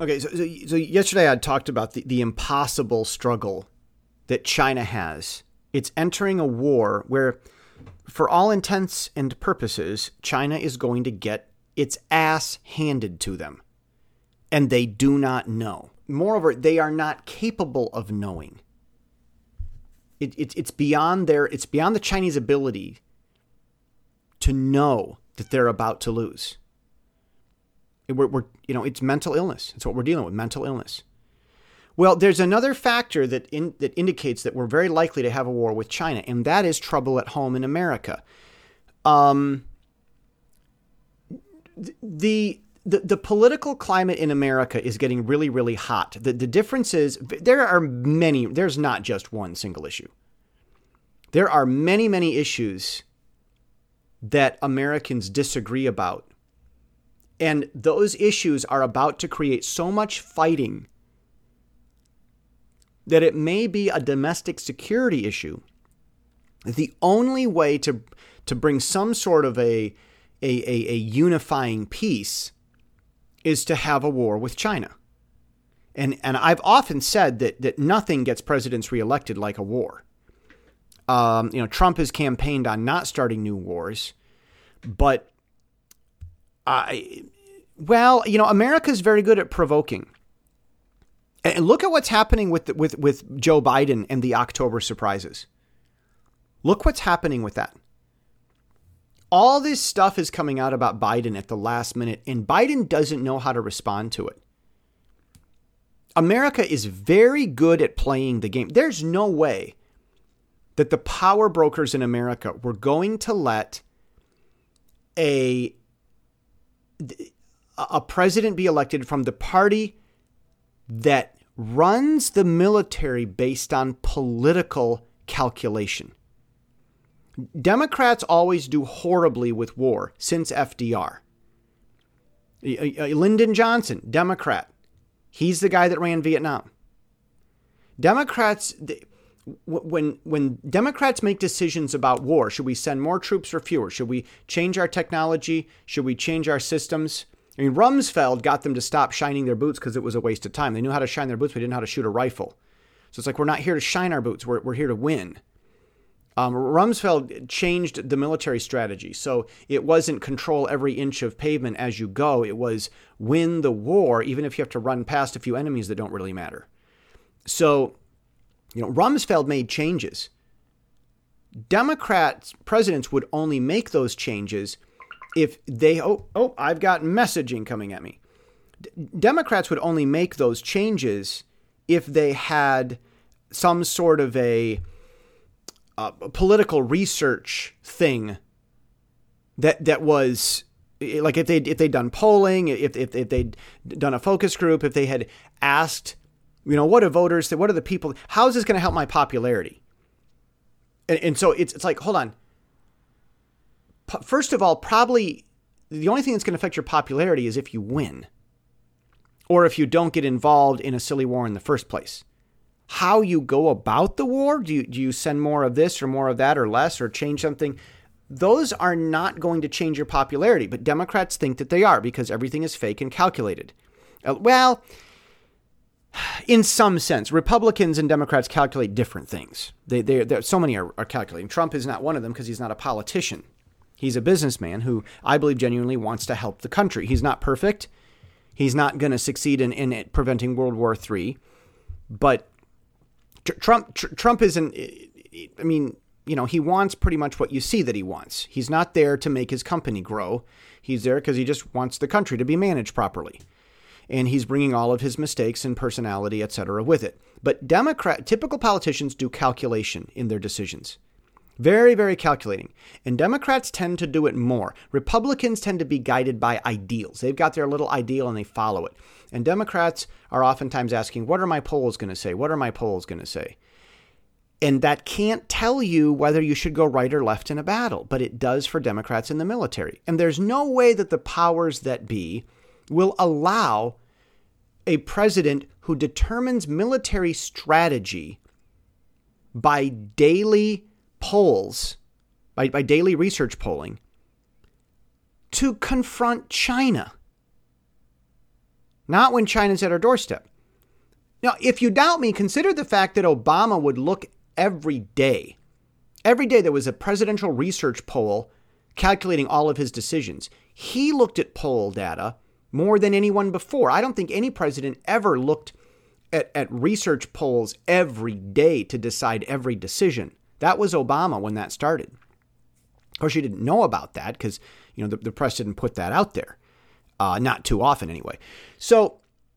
Okay, so yesterday I talked about the impossible struggle that China has. It's entering a war where, for all intents and purposes, China is going to get its ass handed to them. And they do not know. Moreover, they are not capable of knowing. It's beyond the Chinese ability to know that they're about to lose. It's mental illness. It's what we're dealing with, mental illness. Well, there's another factor that indicates that we're very likely to have a war with China, and that is trouble at home in America. The political climate in America is getting really, really hot. The difference is there's not just one single issue. There are many, many issues that Americans disagree about. And those issues are about to create so much fighting that it may be a domestic security issue. The only way to bring some sort of a unifying peace is to have a war with China. And I've often said that nothing gets presidents reelected like a war. Trump has campaigned on not starting new wars, but America's very good at provoking. And look at what's happening with Joe Biden and the October surprises. Look what's happening with that. All this stuff is coming out about Biden at the last minute, and Biden doesn't know how to respond to it. America is very good at playing the game. There's no way that the power brokers in America were going to let a president be elected from the party that runs the military based on political calculation. Democrats always do horribly with war since FDR. Lyndon Johnson, Democrat. He's the guy that ran Vietnam. Democrats, when Democrats make decisions about war, should we send more troops or fewer? Should we change our technology? Should we change our systems? I mean, Rumsfeld got them to stop shining their boots because it was a waste of time. They knew how to shine their boots, but they didn't know how to shoot a rifle. So it's like, we're not here to shine our boots. We're here to win. Rumsfeld changed the military strategy. So it wasn't control every inch of pavement as you go. It was win the war, even if you have to run past a few enemies that don't really matter. So, Rumsfeld made changes. Democrats, presidents would only make those changes if they, I've got messaging coming at me. Democrats would only make those changes if they had some sort of a political research thing that was like if they'd done polling, if they'd done a focus group, if they had asked, what are voters, what are the people, how is this going to help my popularity? And so it's like, hold on. First of all, probably the only thing that's going to affect your popularity is if you win or if you don't get involved in a silly war in the first place. How you go about the war, do you send more of this or more of that or less or change something? Those are not going to change your popularity, but Democrats think that they are because everything is fake and calculated. Well, in some sense, Republicans and Democrats calculate different things. So many are calculating. Trump is not one of them because he's not a politician. He's a businessman who I believe genuinely wants to help the country. He's not perfect. He's not going to succeed in preventing World War III. But Trump isn't, I mean, he wants pretty much what you see that he wants. He's not there to make his company grow. He's there because he just wants the country to be managed properly. And he's bringing all of his mistakes and personality, et cetera, with it. But typical politicians do calculation in their decisions. Very, very calculating. And Democrats tend to do it more. Republicans tend to be guided by ideals. They've got their little ideal and they follow it. And Democrats are oftentimes asking, what are my polls going to say? What are my polls going to say? And that can't tell you whether you should go right or left in a battle, but it does for Democrats in the military. And there's no way that the powers that be will allow a president who determines military strategy by daily polls, by daily research polling, to confront China. not when China's at our doorstep. Now, if you doubt me, consider the fact that Obama would look every day. Every day there was a presidential research poll calculating all of his decisions. He looked at poll data more than anyone before. I don't think any president ever looked at research polls every day to decide every decision. That was Obama when that started. Of course, you didn't know about that because, the press didn't put that out there. Not too often anyway. So,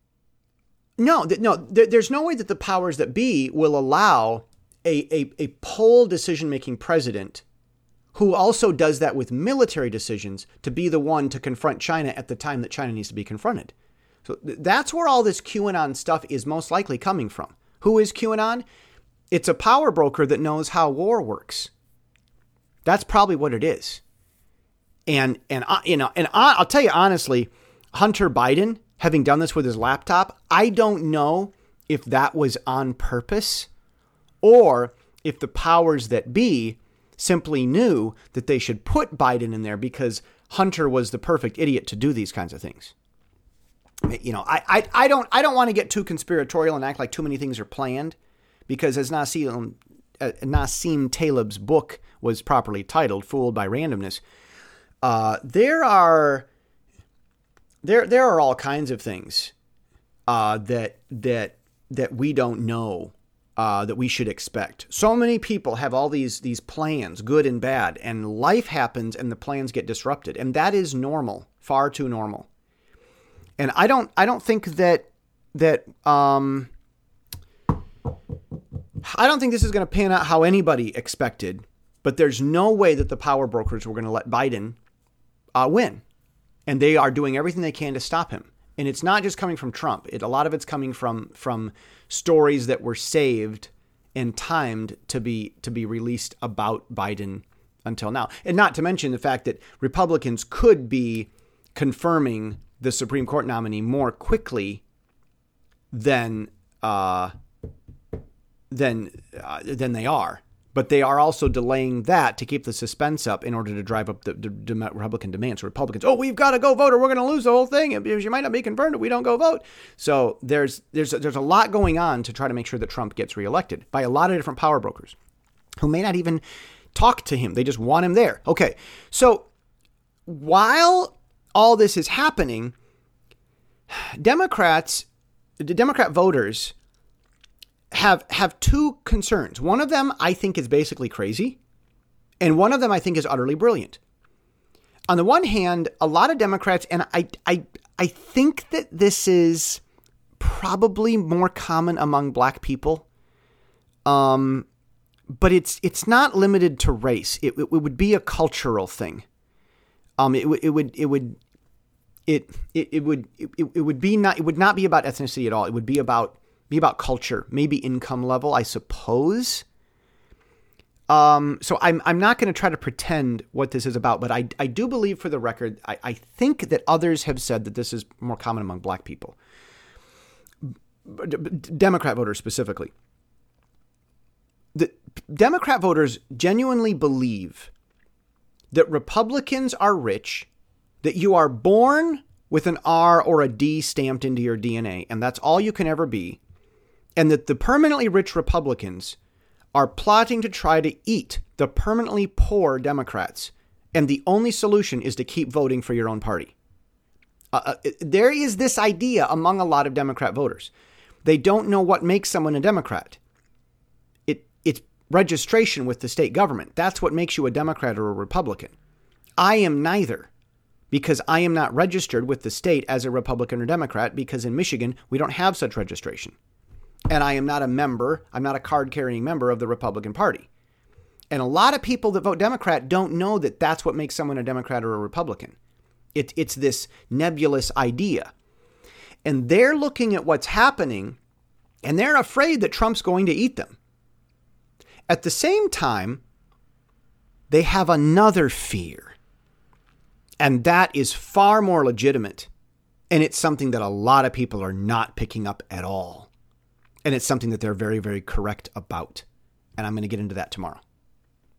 there's no way that the powers that be will allow a poll decision-making president who also does that with military decisions to be the one to confront China at the time that China needs to be confronted. So that's where all this QAnon stuff is most likely coming from. Who is QAnon? It's a power broker that knows how war works. That's probably what it is. And I'll tell you honestly, Hunter Biden, having done this with his laptop, I don't know if that was on purpose or if the powers that be simply knew that they should put Biden in there because Hunter was the perfect idiot to do these kinds of things. I don't want to get too conspiratorial and act like too many things are planned, because as Nassim Taleb's book was properly titled, "Fooled by Randomness," there are all kinds of things that we don't know. That we should expect. So many people have all these plans, good and bad, and life happens and the plans get disrupted. And that is normal, far too normal. And I don't think that I don't think this is going to pan out how anybody expected, but there's no way that the power brokers were going to let Biden win. And they are doing everything they can to stop him. And it's not just coming from Trump. A lot of it's coming from stories that were saved and timed to be released about Biden until now. And not to mention the fact that Republicans could be confirming the Supreme Court nominee more quickly than they are. But they are also delaying that to keep the suspense up in order to drive up the Republican demands. So Republicans, we've got to go vote or we're going to lose the whole thing. Because you might not be confirmed if we don't go vote. So there's a lot going on to try to make sure that Trump gets reelected by a lot of different power brokers who may not even talk to him. They just want him there. Okay, so while all this is happening, the Democrat voters have two concerns. One of them I think is basically crazy, and one of them I think is utterly brilliant. On the one hand, a lot of Democrats, and I think that this is probably more common among black people, but it's not limited to race. It would be a cultural thing. It would not be about ethnicity at all. It would be about culture, maybe income level, I suppose. So I'm not going to try to pretend what this is about, but I do believe, for the record, I think that others have said that this is more common among black people, Democrat voters specifically. The Democrat voters genuinely believe that Republicans are rich, that you are born with an R or a D stamped into your DNA, and that's all you can ever be, and that the permanently rich Republicans are plotting to try to eat the permanently poor Democrats, and the only solution is to keep voting for your own party. There is this idea among a lot of Democrat voters. They don't know what makes someone a Democrat. It's registration with the state government. That's what makes you a Democrat or a Republican. I am neither, because I am not registered with the state as a Republican or Democrat, because in Michigan, we don't have such registration. And I am not a member, I'm not a card-carrying member of the Republican Party. And a lot of people that vote Democrat don't know that that's what makes someone a Democrat or a Republican. It's this nebulous idea. And they're looking at what's happening, and they're afraid that Trump's going to eat them. At the same time, they have another fear. And that is far more legitimate. And it's something that a lot of people are not picking up at all. And it's something that they're very, very correct about. And I'm going to get into that tomorrow.